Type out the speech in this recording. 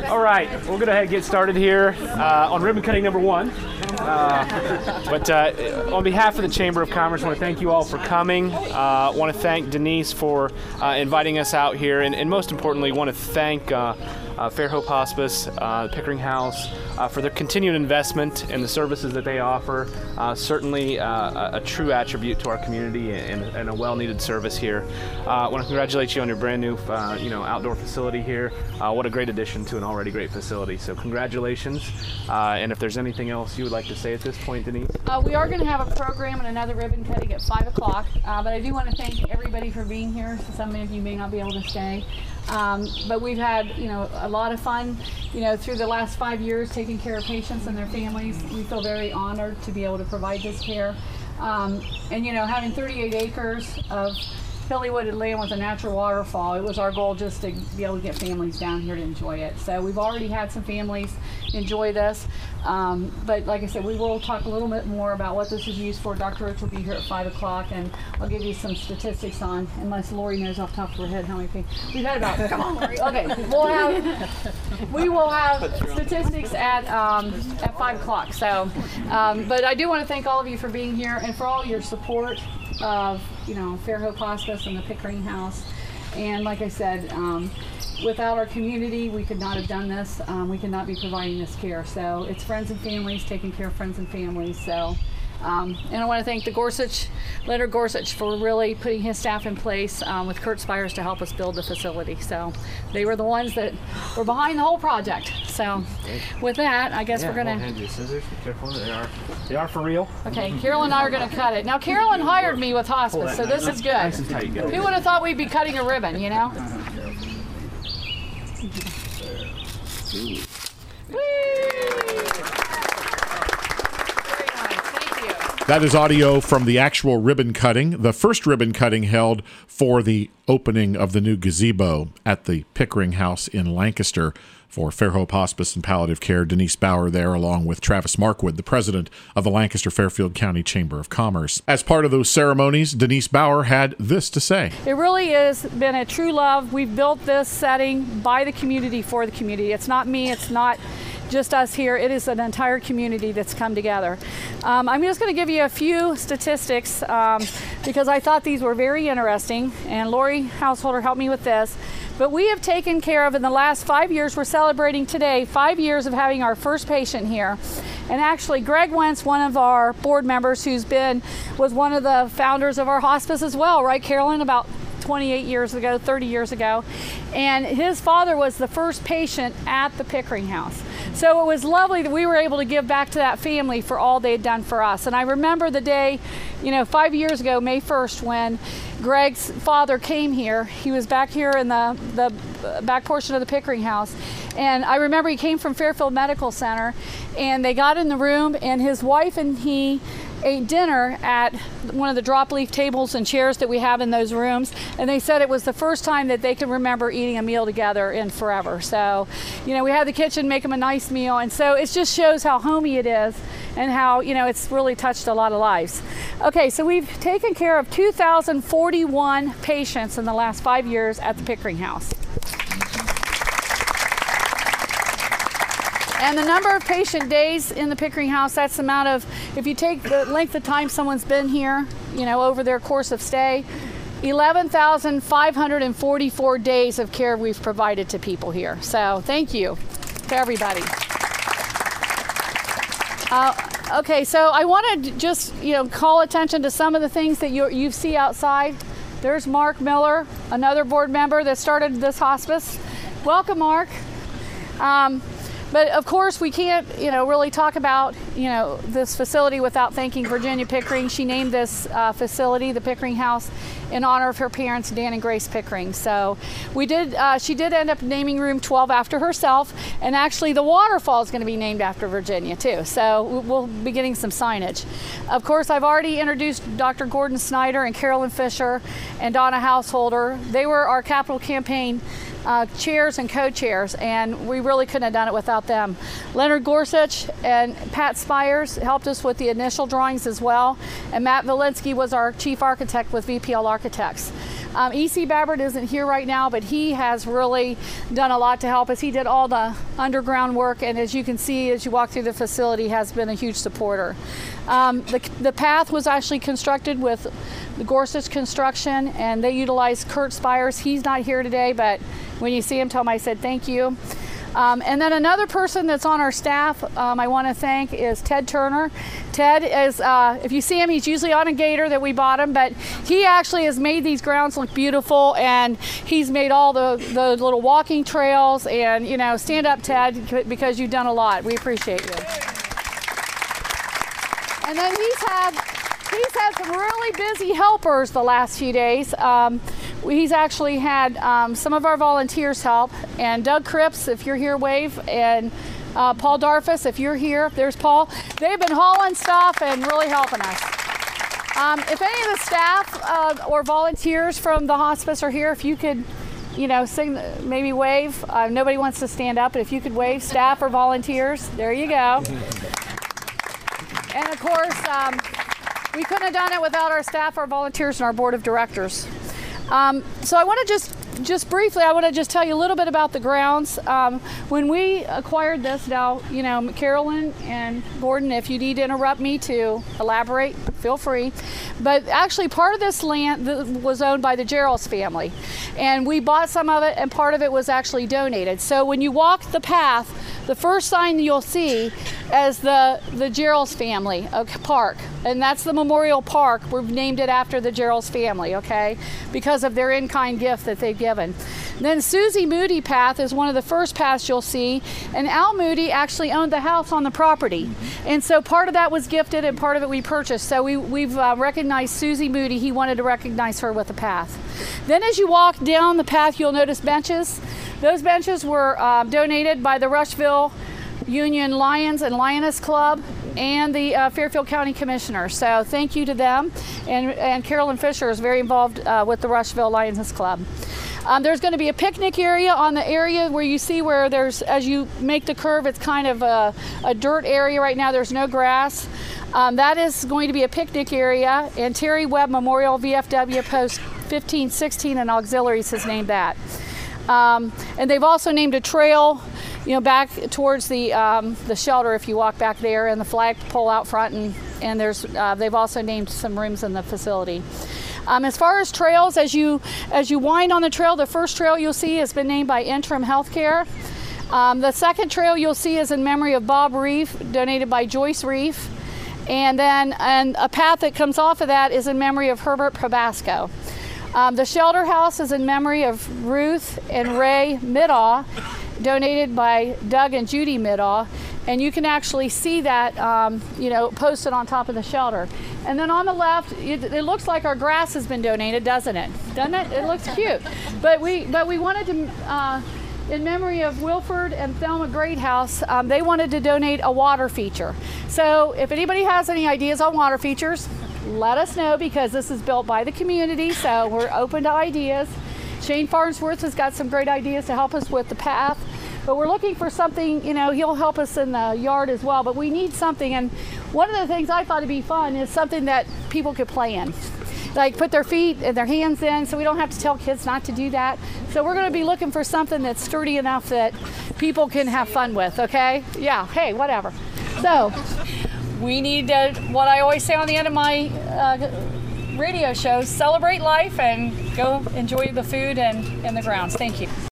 All right, we'll go ahead and get started here on ribbon cutting number one. But on behalf of the Chamber of Commerce, I want to thank you all for coming. I want to thank Denise for inviting us out here, and most importantly, want to thank Fairhope Hospice, Pickering House, for their continued investment in the services that they offer. Certainly a true attribute to our community and a well-needed service here. I want to congratulate you on your brand new outdoor facility here. What a great addition to an already great facility. So congratulations. And if there's anything else you would like to say at this point, Denise? We are going to have a program and another ribbon cutting at 5 o'clock. But I do want to thank everybody for being here. Some of you may not be able to stay. But we've had, a lot of fun, through the last 5 years taking care of patients and their families. We feel very honored to be able to provide this care. And, having 38 acres of hilly wooded land with a natural waterfall, it was our goal just to be able to get families down here to enjoy it. So we've already had some families enjoy this. But like I said, we will talk a little bit more about what this is used for. Dr. Rich will be here at 5 o'clock, and I'll give you some statistics on, unless Lori knows off the top of her head how many people. We've had about, come on, Lori. Okay, we will have statistics at 5 o'clock. So, but I do want to thank all of you for being here and for all your support of, Fairhope Hospice and the Pickering House. And like I said, without our community, we could not have done this. We could not be providing this care. So it's friends and families, taking care of friends and families. So, and I want to thank the Leonard Gorsuch, for really putting his staff in place with Kurt Spires to help us build the facility. So they were the ones that were behind the whole project. So with that, I guess we're going to hand you scissors. Be careful. They are for real. Okay, Carol and I are going to cut it. Now, Carolyn hired me with hospice, so this is good. Nice and tight. Who would have thought we'd be cutting a ribbon, That is audio from the actual ribbon cutting, the first ribbon cutting held for the opening of the new gazebo at the Pickering House in Lancaster for Fairhope Hospice and Palliative Care. Denise Bauer there, along with Travis Markwood, the president of the Lancaster-Fairfield County Chamber of Commerce. As part of those ceremonies, Denise Bauer had this to say. It really has been a true love. We've built this setting by the community for the community. It's not me, it's not just us here. It is an entire community that's come together. I'm just going to give you a few statistics because I thought these were very interesting, and Lori Householder helped me with this. But we have taken care of, in the last 5 years, we're celebrating today 5 years of having our first patient here. And actually, Greg Wentz, one of our board members was one of the founders of our hospice as well, right, Carolyn? About 28 years ago, 30 years ago. And his father was the first patient at the Pickering House. So it was lovely that we were able to give back to that family for all they had done for us. And I remember the day, 5 years ago, May 1st, when Greg's father came here. He was back here in the back portion of the Pickering House. And I remember he came from Fairfield Medical Center, and they got in the room, and his wife and he ate dinner at one of the drop leaf tables and chairs that we have in those rooms, and they said it was the first time that they could remember eating a meal together in forever. So, we had the kitchen make them a nice meal, and so it just shows how homey it is and how, it's really touched a lot of lives. Okay, so we've taken care of 2,041 patients in the last 5 years at the Pickering House. And the number of patient days in the Pickering House, that's the amount of, if you take the length of time someone's been here, over their course of stay, 11,544 days of care we've provided to people here. So thank you to everybody. Okay, so I want to just, call attention to some of the things that you see outside. There's Mark Miller, another board member that started this hospice. Welcome, Mark. But of course, we can't, really talk about, this facility without thanking Virginia Pickering. She named this facility, the Pickering House, in honor of her parents, Dan and Grace Pickering. So she did end up naming room 12 after herself, and actually the waterfall is going to be named after Virginia too. So we'll be getting some signage. Of course, I've already introduced Dr. Gordon Snyder and Carolyn Fisher and Donna Householder. They were our capital campaign chairs and co-chairs, and we really couldn't have done it without them. Leonard Gorsuch and Pat Spires helped us with the initial drawings as well, and Matt Valinsky was our chief architect with VPL Architects. E.C. Babbert isn't here right now, but he has really done a lot to help us. He did all the underground work, and as you can see as you walk through the facility, has been a huge supporter. The path was actually constructed with the Gorsuch Construction, and they utilized Kurt Spires. He's not here today, but when you see him, tell him I said thank you. And then another person that's on our staff I want to thank is Ted Turner. Ted is, if you see him, he's usually on a gator that we bought him, but he actually has made these grounds look beautiful, and he's made all the little walking trails, and, you know, stand up, Ted, because you've done a lot. We appreciate you. And then he's had some really busy helpers the last few days. He's actually had some of our volunteers help, and Doug Cripps, if you're here, wave, and Paul Darfus, if you're here, there's Paul. They've been hauling stuff and really helping us. If any of the staff or volunteers from the hospice are here, if you could, you know, sing, maybe wave. Nobody wants to stand up, but if you could wave, staff or volunteers, there you go. And of course, we couldn't have done it without our staff, our volunteers, and our board of directors. So I want to just briefly, I want to just tell you a little bit about the grounds. When we acquired this, now, you know, Carolyn and Gordon, if you need to interrupt me to elaborate, feel free. But actually, part of this land was owned by the Geralds family, and we bought some of it, and part of it was actually donated. So when you walk the path, the first sign you'll see is the Geralds family park, and that's the Memorial Park. We've named it after the Geralds family, okay, because of their in-kind gift that they've given. Then Susie Moody Path is one of the first paths you'll see, and Al Moody actually owned the house on the property, and so part of that was gifted and part of it we purchased. So we've recognized Susie Moody. He wanted to recognize her with a path. Then as you walk down the path, you'll notice benches. Those benches were donated by the Rushville Union Lions and Lioness Club and the Fairfield County Commissioner. So thank you to them. And Carolyn Fisher is very involved with the Rushville Lioness Club. There's going to be a picnic area on the area where you see where there's, as you make the curve, it's kind of a dirt area right now. There's no grass. That is going to be a picnic area, and Terry Webb Memorial VFW Post 1516 and Auxiliaries has named that. And they've also named a trail, you know, back towards the shelter if you walk back there, and the flagpole out front, and there's they've also named some rooms in the facility. As far as trails, as you wind on the trail, the first trail you'll see has been named by Interim Healthcare. The second trail you'll see is in memory of Bob Reef, donated by Joyce Reef, and a path that comes off of that is in memory of Herbert Probasco. The shelter house is in memory of Ruth and Ray Middaugh, donated by Doug and Judy Middaugh, and you can actually see that you know, posted on top of the shelter. And then on the left, it looks like our grass has been donated, doesn't it? Doesn't it? It looks cute. But we wanted to, in memory of Wilford and Thelma Greathouse, they wanted to donate a water feature. So if anybody has any ideas on water features, let us know, because this is built by the community, so we're open to ideas. Shane Farnsworth has got some great ideas to help us with the path, but we're looking for something, you know, he'll help us in the yard as well, but we need something, and one of the things I thought would be fun is something that people could play in. Like put their feet and their hands in, so we don't have to tell kids not to do that. So we're going to be looking for something that's sturdy enough that people can have fun with, okay? Yeah, hey, whatever. So we need to, what I always say on the end of my radio shows, celebrate life and go enjoy the food and the grounds. Thank you.